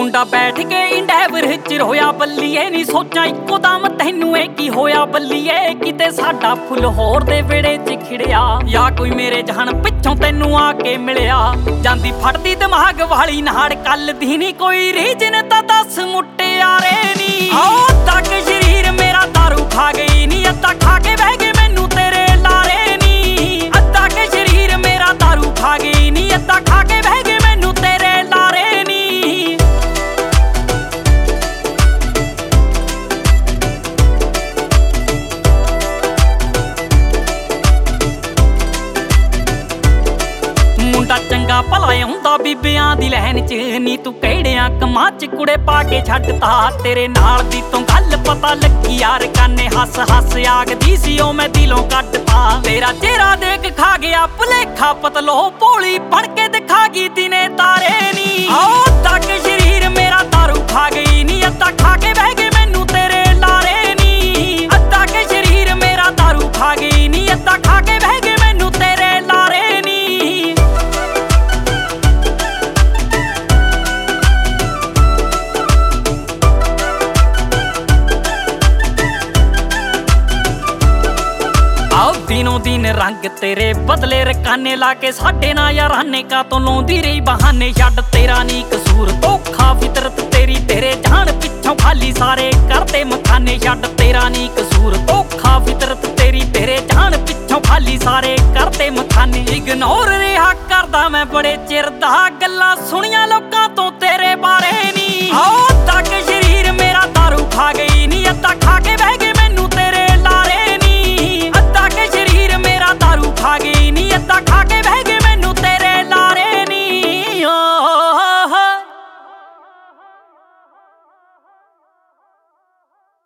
ਮੁੰਡਾ ਬੈਠ ਕੇ ਇੰਡੈਵਰ ਚ ਰੋਇਆ ਬੱਲੀਏ ਨੀ ਸੋਚਾਂ ਇੱਕੋ ਦਮ ਤੈਨੂੰ ਇਹ ਕੀ ਹੋਇਆ ਬੱਲੀਏ ਕਿਤੇ ਸਾਡਾ ਫੁੱਲ ਹੋਰ ਦੇ ਵਿਹੜੇ ਚ ਖਿੜਿਆ ਜਾਂ ਕੋਈ ਮੇਰੇ ਜਹਾਨ ਪਿੱਛੋਂ ਤੈਨੂੰ ਆ ਕੇ ਮਿਲਿਆ ਜਾਂਦੀ ਫੜਦੀ ਦਿਮਾਗ ਵਾਲੀ ਨਾੜ ਕੱਲ ਦੀ ਨੀ ਕੋਈ ਰੀਜਨ ਤਾਂ ਦੱਸ ਮੁਟਿਆਰੇ ਨੀ ਅੱਧਾ ਕਿ ਸ਼ਰੀਰ ਮੇਰਾ ਦਾਰੂ ਖਾ ਗਈ ਨੀ ਅੱਧਾ ਖਾ ਕੇ ਬਹਿ ਗਏ ਮੈਨੂੰ ਤੇਰੇ ਲਾਰੇ ਨੀ ਅੱਧਾ ਕਿ ਸ਼ਰੀਰ ਮੇਰਾ ਦਾਰੂ ਖਾ ਗਈ ਨੀ ਅੱਧਾ ਖਾ ਕੇ ਬਹਿ ਗਏ ਮੈਨੂੰ ਤੇਰੇ ਲਾਰੇ ਨੀ ਮੁੰਡਾ ਚੰਗਾ ਭਲਾ ਆਉਂਦਾ ਬੀਬਿਆਂ ਦੀ ਲੈਣ ਚ ਨੀ ਤੂੰ ਕਿਹੜਿਆਂ ਕੰਮਾਂ ਚ ਕੁੜੇ ਪਾ ਕੇ ਛੱਡਤਾ ਤੇਰੇ ਨਾਲ ਦੀ ਤੋਂ ਗੱਲ ਪਤਾ ਲੱਗੀ ਯਾਰ ਕਾਨੇ ਹੱਸ ਹੱਸ ਆਗਦੀ ਸੀ ਉਹ ਮੈਂ ਦਿਲੋਂ ਕੱਢਤਾ ਤੇਰਾ ਚਿਹਰਾ ਦੇਖ ਖਾ ਗਿਆ ਭੁਲੇਖਾ ਪਤਲੋ ਭੋਲੀ ਬਣ ਕੇ ਦਿਖਾ ਗਈ ਦਿਨੇ ਤਾਰੇ ਨੀ ਅੱਧਾ ਕਿ ਸ਼ਰੀਰ ਮੇਰਾ ਦਾਰੂ ਖਾ ਗਈ ਨੀ ਅੱਧਾ ਖਾ ਕੇ ਬਹਿ ਗਏ ਮੈਨੂੰ ਤੇਰੇ ਲਾਰੇ ਨੀ ਅੱਧਾ ਕਿ ਸ਼ਰੀਰ ਮੇਰਾ ਦਾਰੂ ਖਾ ਗਈ ਨੀ ਅੱਧਾ ਖਾ ਕੇ ਬਹਿ ਗਏ ਮੈਨੂੰ ਤੇਰੇ ਲਾਰੇ ਨੀ ਦਿਨੋਂ ਦਿਨ ਰੰਗ ਤੇਰੇ ਬਦਲੇ ਰਕਾਨੇ ਲਾ ਕੇ ਸਾਡੇ ਨਾਲ ਯਾਰਾਨੇ ਕਾ ਤੋਂ ਲਾਉਂਦੀ ਰਹੀ ਬਹਾਨੇ ਛੱਡ ਤੇਰਾ ਨੀ ਕਸੂਰ ਧੋਖਾ ਫਿਤਰਤ ਤੇਰੀ ਤੇਰੇ ਜਾਣ ਪਿੱਛੋਂ ਖਾਲੀ ਸਾਰੇ ਕਰਦੇ ਮਖਾਨੇ ਛੱਡ ਤੇਰਾ ਨੀ ਕਸੂਰ ਧੋਖਾ ਫਿਤਰਤ ਤੇਰੀ ਤੇਰੇ ਜਾਣ ਪਿੱਛੋਂ ਖਾਲੀ ਸਾਰੇ ਕਰਦੇ ਮਖਾਨੇ ਇਗਨੋਰ ਰਿਹਾ ਕਰਦਾ ਮੈਂ ਬੜੇ ਚਿਰ ਦਾ ਗੱਲਾਂ ਸੁਣੀਆਂ ਲੋਕਾਂ ਤੋਂ ਤੇਰੇ ਬਾਰੇ